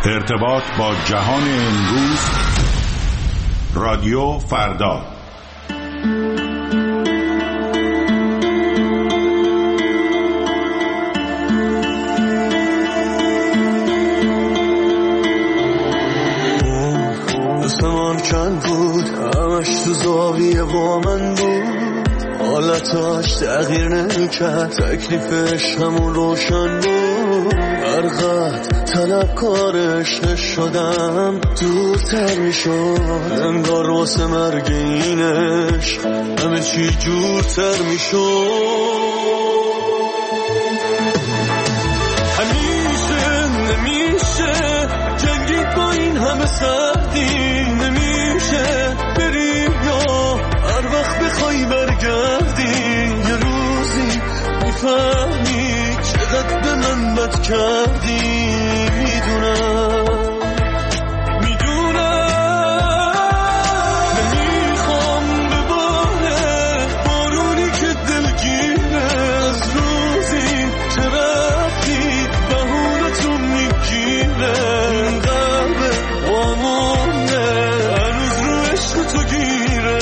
ارتباط با جهان امروز، رادیو فردا. آسمان چند بود، همش تو زاویه با من بود، حالتاش تغییر نمی‌کرد، تکلیفش همون روشن بود. هر قد طلبکارش نشدم دورتر میشد، انگار واسه مرگ اینش همه چی جورتر میشد. همیشه نمیشه جنگید با این همه سردی، نمیشه بری یا هر وقت بخوای برگردی، یه روزی میفهمی چقدر به من بد کردی. میدونم نمیخوام بباره بارونی که دلگیره، از روزی که رفتی بهونتون میگیره، این قلبه وامونه هنوز رو عشق تو گیره.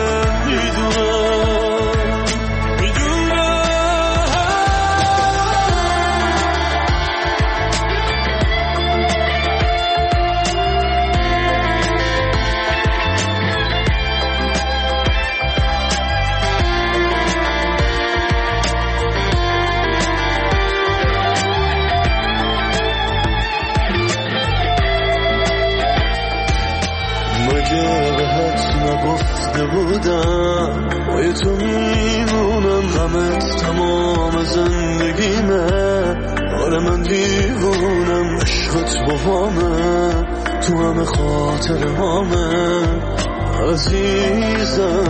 نگفته بودم با تو میمونم، غمت تمام زندگیمه. آره من دیوونم، عشقت با همه تو همه خاطر همه عزیزم.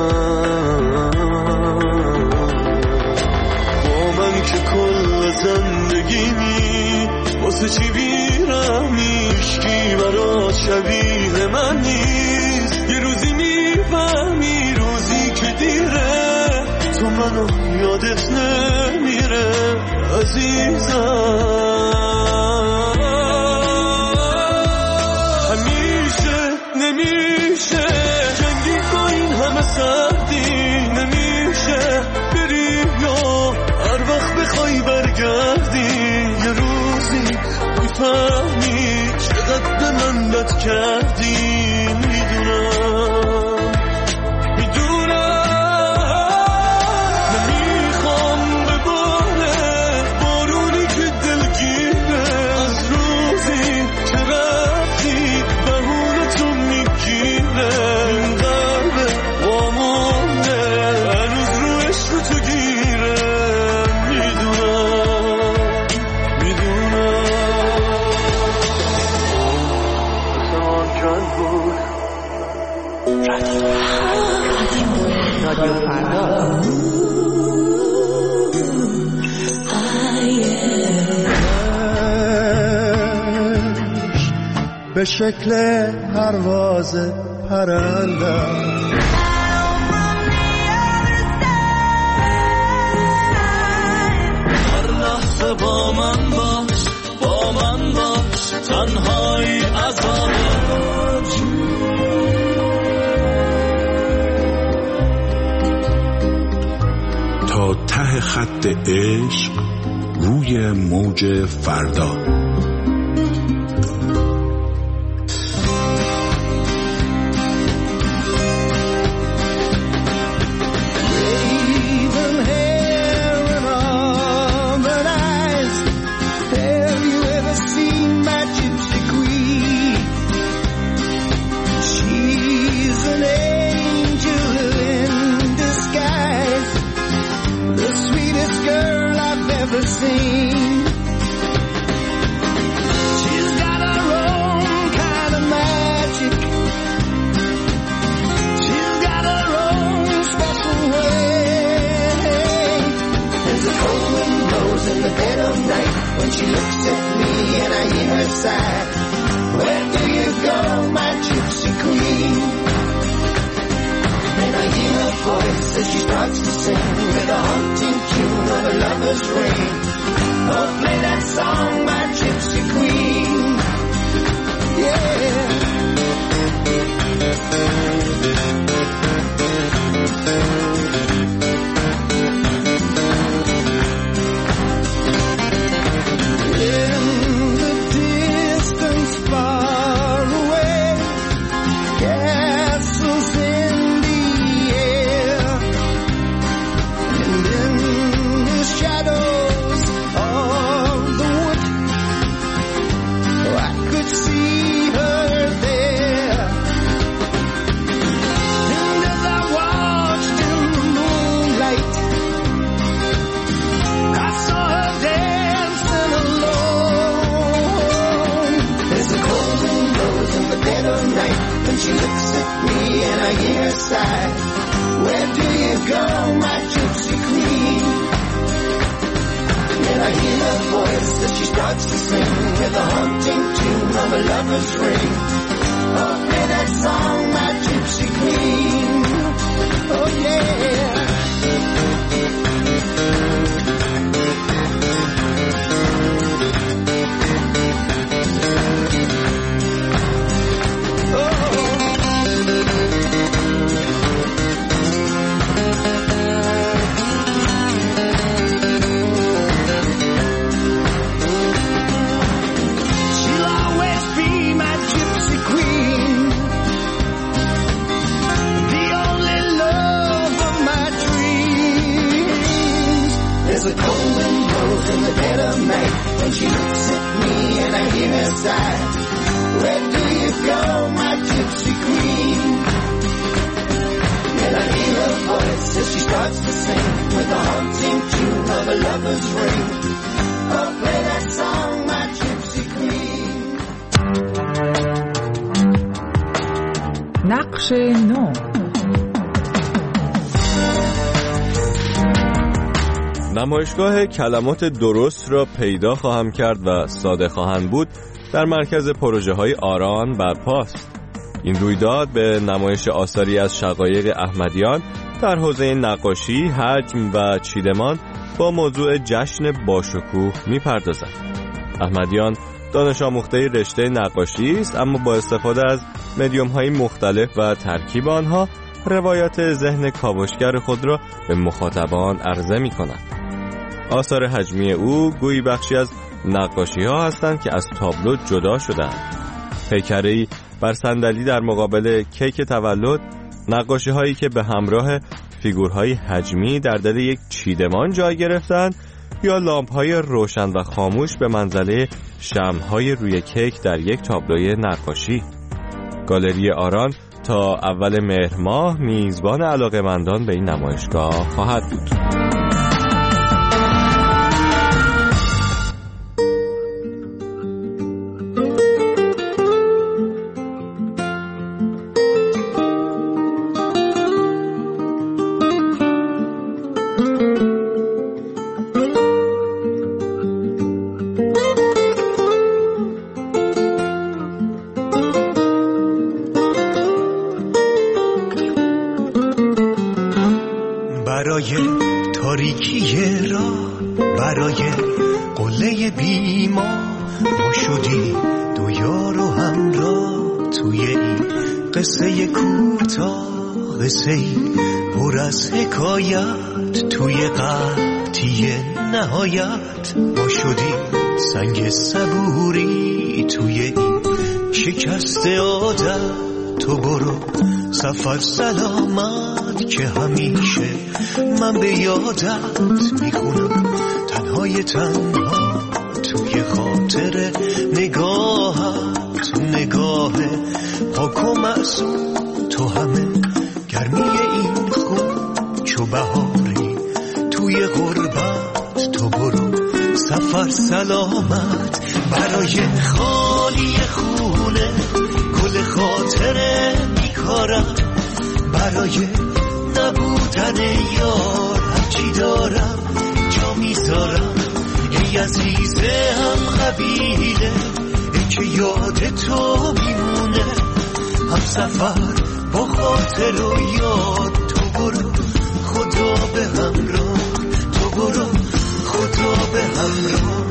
با من که کل زندگیمی واسه چی بیرم، هیچکی برات شبیه من نیست. یه روزی میفهمی روزی که دیره، تو منو یادت نمیره عزیزم. همیشه نمیشه جنگی با این همه سردی، نمیشه بری یا هر وقت بخوای برگردی، یه روزی میفهمی چقدر به من بد کردی. نمیخوام بباره بارونی که دلگیره، از روزی که رفتی بهونتون میگیره، این قلبه وامونه هنوز رو عشق تو گیره. میدونم آسمان چند بود. رادیو فردا. به شکل پرواز پرنده هر لحظه با من باش تنهایی عذابه. تا ته خط عشق روی موج فردا. As she starts to sing with a haunting tune of a lover's ring. Oh, play that song by Gypsy Queen. I hear her sigh, where do you go, my gypsy queen? And I hear her voice as she starts to sing with a haunting tune of a lover's ring. Oh, play that song, my gypsy queen. Oh, yeah. There's a cold wind blows in the dead of night, and she looks at me and I hear her sigh. Where do you go, my gypsy queen? And I hear her voice as she starts to sing with a haunting tune of a lover's ring. Oh, play that song, my gypsy queen. نقش نو. نمایشگاه کلمات درست را پیدا خواهم کرد و ساده خواهند بود در مرکز پروژه های آران برپاست. این رویداد به نمایش آثاری از شقایق احمدیان در حوزه نقاشی، حجم و چیدمان با موضوع جشن باشکوه می‌پردازد. احمدیان دانش آموخته رشته نقاشی است، اما با استفاده از مدیوم‌های مختلف و ترکیب آنها روایت ذهن کاوشگر خود را به مخاطبان عرضه می‌کند. آثار حجمی او گویی بخشی از نقاشی‌ها هستند که از تابلو جدا شده‌اند. پیکره‌ای بر صندلی در مقابل کیک تولد، نقاشی‌هایی که به همراه فیگورهای حجمی در دل یک چیدمان جای گرفتند، یا لامپ‌های روشن و خاموش به منزله شمع‌های روی کیک در یک تابلوی نقاشی. گالری آران تا اول مهر ماه میزبان علاقه‌مندان به این نمایشگاه خواهد بود. برای تاریکی راه، برای قله بیما، ما شدی دو یار و همراه توی این قصه کوتاه، قصه پر از حکایت توی قحطی نهایت. ما شدی سنگ صبوری توی این شکست عادت. تو برو سفر سلامت که همیشه من به یادت میخونم، تنهای تنها توی خاطر نگاهت. تو نگاه پاک و معصوم، تو همه گرمی این خون چو بهاری توی غربت. تو برو سفر سلامت برای خالی خونه، گل خاطره میکارم برای نبودن یار. هرچی دارم جا میذارم ای عزیزه هم قبیله، ای که یاد تو میمونه هم سفر با خاطر و یاد. تو برو خدا به همراه، تو برو خدا به همراه.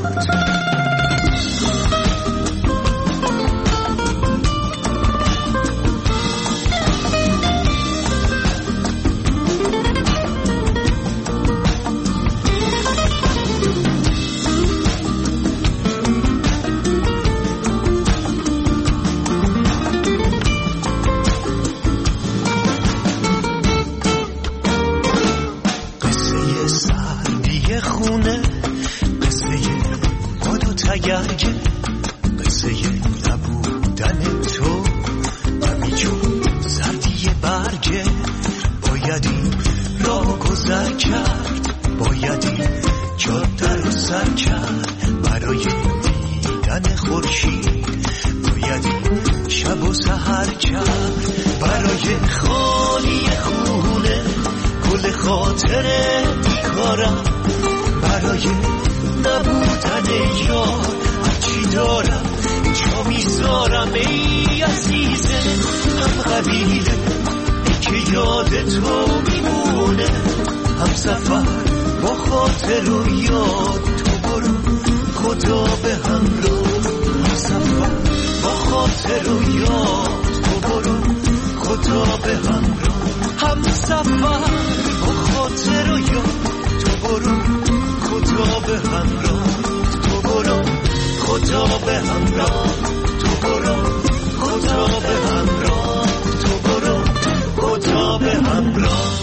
قصه نبودن تو همیچون سردی برگه. بایدی راه گذر کرد، بایدی چادر رو سر کرد برای دیدن خورشید. بایدی شب و سحر کرد برای خالی خونه گل خاطر بیکارم، برای نبودن یار هرچی دارم جا میذارم ای عزیزه. هم قبیله که یاد تو میمونه، هم سفر با خاطر و یاد تو برو خدا به همراه. هم سفر با خاطر و یاد تو برو خدا به همراه. هم سفر با خاطر و یاد تو برو خدا به همراه. تو برو خدا به همراه. تو برو خدا به همراه. تو برو خدا به همراه.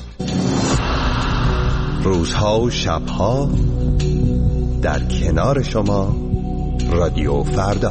روزها و شبها در کنار شما رادیو فردا.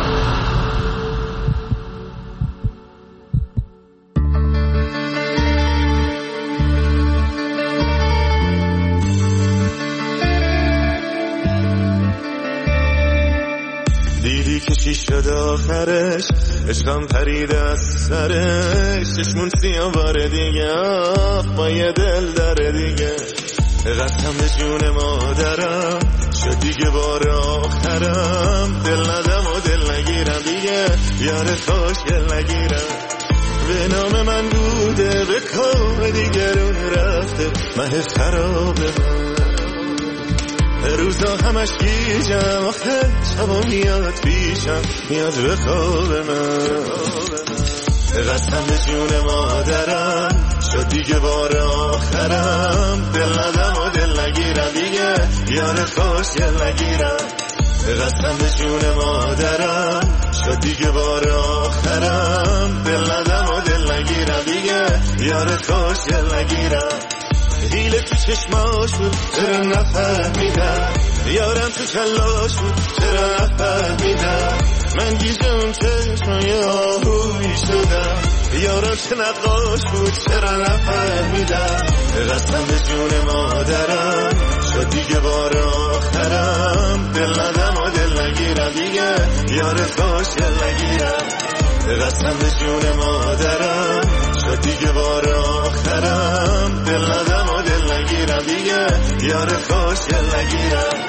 دیدی که چی شد آخرش، عشقم پرید از سرش، چشمون سیاه باره دیگه با یه دل داره دیگه. قسم به جون مادرم شد دیگه بار آخرم، دل ندم و دل نگیرم دیگه، یار خوشگل نگیرم. به نام من بوده به کام دیگرون رفته، مه خراب من روزا همش گیجم، آخه شبا میاد پیشم، میاد به خواب من. قسم به جون مادرم شد دیگه بار آخرم، دل ندم و دل نگیرم دیگه، یار خوشگل نگیرم. قسم به جون مادرم شد دیگه بار آخرم، دل ندم و دل نگیرم دیگه، یار خوشگل نگیرم. حیله تو چشماش بود چرا نفهمیدم، یارم تو کلاش بود چرا نفهمیدم. من گیجم چشمای آهویی شدم، یارم چه نقاش بود چرا نفهمیدم. قسم به جون مادرم شد دیگه بار آخرم، دل ندم و دل نگیرم دیگه، یار خوشگل نگیرم. قسم به جون مادرم شد دیگه بار آخرم، دل ندم و دل نگیرم دیگه، یار خوشگل نگیرم.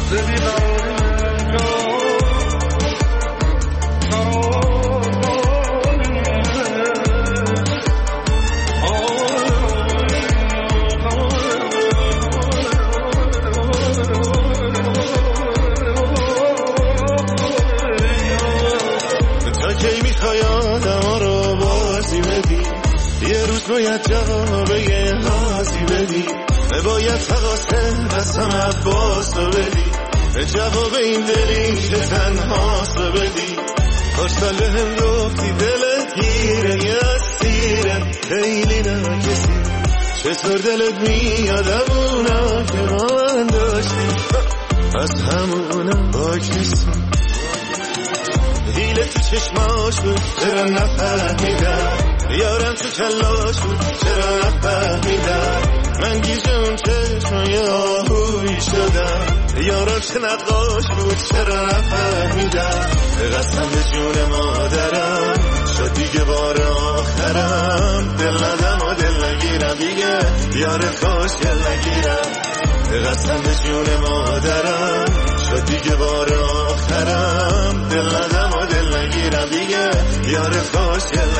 باید جواب یه حاضی بدی، باید تقاسه قسم عباس رو بدی، جواب این دلی که تنهاست رو بدی. کاش سال هم گفتی دلت گیره یه اسیره، خیلی نکسی چطور دلت میادم اونا که ما من داشتی، از همونم با کسی. حیله تو چشماش بود چرا نفهمیدم، یارم تو کلاش بود چرا نفهمیدم. من گیجم چشمای آهویی شدم، یارم چه نقاش بود چرا نفهمیدم. قسم به جون مادرم شد دیگه بار آخرم، دل ندم و دل نگیرم دیگه، یار خوشگل نگیرم. قسم به جون مادرم شد دیگه بار آخرم، دل ندم و دل نگیرم دیگه، یار خوشگل